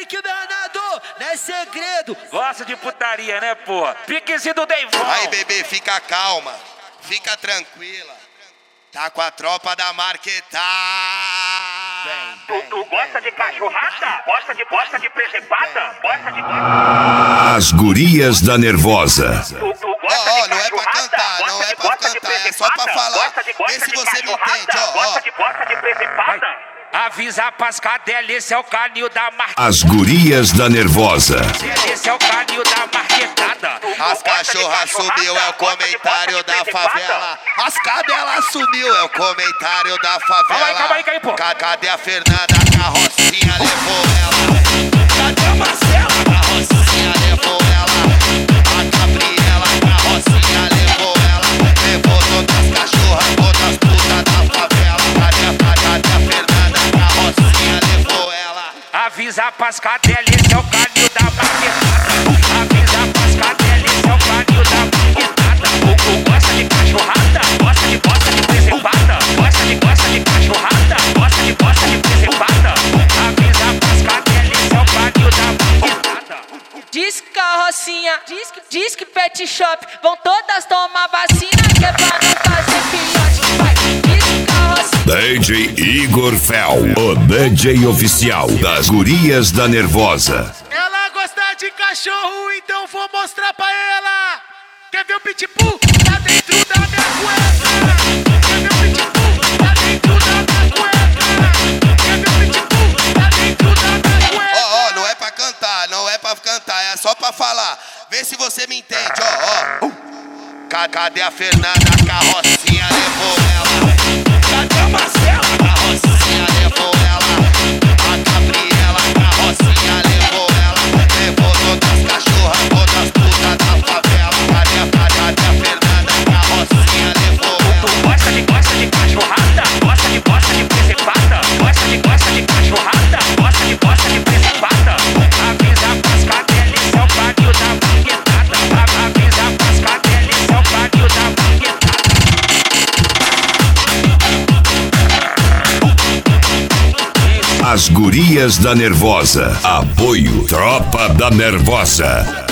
pique danado, não é segredo. Gosta de putaria, né, porra? Piquezinho do Deivão. Aí, bebê, fica calma, fica tranquila. Tá com a tropa da Marquetá. Tu gosta de cachorrada? Gosta de presepada? Gosta de... As gurias da Nervosa. Ó, não é pra cantar, não é pra cantar, é só pra falar. Vê se você me entende, ó. Gosta de presepada? Avisa pras cadelas, esse é o canil da marquetada. As gurias da Nervosa. Esse é o canil da marquetada. As cachorras sumiu, é o comentário da favela. As cadelas sumiu, é o comentário da favela. Calma aí, pô. Cadê a Fernanda? A carrocinha levou ela. Cadê a Marcela? A carrocinha levou ela. A Gabriela, a carrocinha levou ela. Levou todas as cachorras, todas as putas da favela. Cadê a Fernanda? A carrocinha levou ela. Avisa pras cadelas, esse é o canil da marquetada. Avisa pras cadelas, esse é o canil da marquetada. Gosta de cachorrada? Gosta de presepada? Gosta de cachorrada? Gosta de presepada? Avisa pras cadelas, esse é o canil da marquetada. Diz que carrocinha, diz que pet shop, vão todas tomar vacina, que é pra não fazer filhote. Vai, diz que carrocinha. DJ Igor Fel, o DJ oficial das gurias da Nervosa. Ela gosta de cachorro, então vou mostrar pra ela. Quer ver o pitbull? Tá dentro da minha cueca. Quer ver o pitbull? Tá dentro da minha cueca. Quer ver o pitbull? Tá dentro da minha cueca. Ó, não é pra cantar, não é pra cantar, é só pra falar. Vê se você me entende, ó. Cadê a Fernanda? A carrocinha levou ela. Cadê a Marcela? A carrocinha levou ela. A Gabriela, a carrocinha levou ela. Levou todas as cachorras, todas as putas da favela. Cadê a Fernanda? A carrocinha levou ela. Gosta de cachorrada? Gosta de presepada? Gosta de cachorrada? Gosta de presepada? Avisa pras cadelas, esse é o canil da marquetada. Avisa pras cadelas, esse é o canil da marquetada. As gurias da Nervosa. Apoio Tropa da Nervosa.